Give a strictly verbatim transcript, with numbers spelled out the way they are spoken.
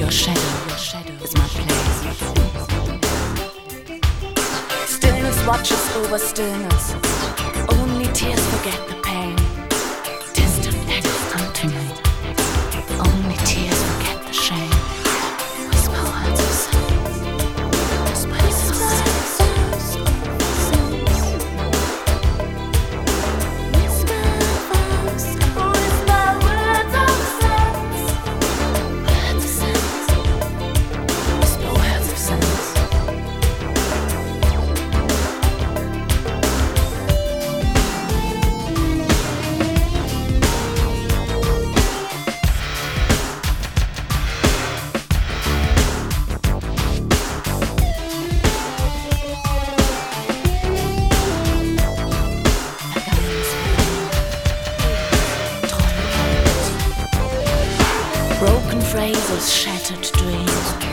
your shadow, your shadow is my place. Stillness watches over stillness. Only tears forget the pain. Distant echoes come to me. Only tears forget the shame. Whisper words of silence. Whisper words of silence. Broken phrases, shattered dreams.